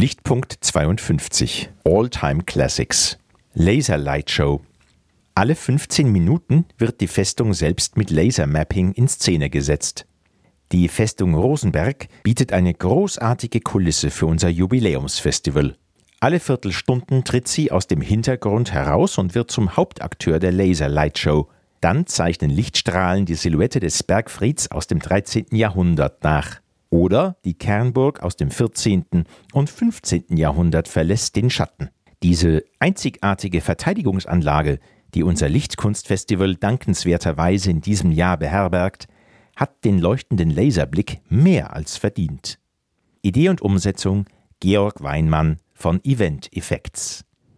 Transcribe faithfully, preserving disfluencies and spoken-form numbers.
Lichtpunkt zweiundfünfzig. All-Time Classics. Laser Light Show. Alle fünfzehn Minuten wird die Festung selbst mit Lasermapping in Szene gesetzt. Die Festung Rosenberg bietet eine großartige Kulisse für unser Jubiläumsfestival. Alle Viertelstunden tritt sie aus dem Hintergrund heraus und wird zum Hauptakteur der Laser Light Show. Dann zeichnen Lichtstrahlen die Silhouette des Bergfrieds aus dem dreizehnten Jahrhundert nach. Oder die Kernburg aus dem vierzehnten und fünfzehnten Jahrhundert verlässt den Schatten. Diese einzigartige Verteidigungsanlage, die unser Lichtkunstfestival dankenswerterweise in diesem Jahr beherbergt, hat den leuchtenden Laserblick mehr als verdient. Idee und Umsetzung Georg Weinmann von Event Effects.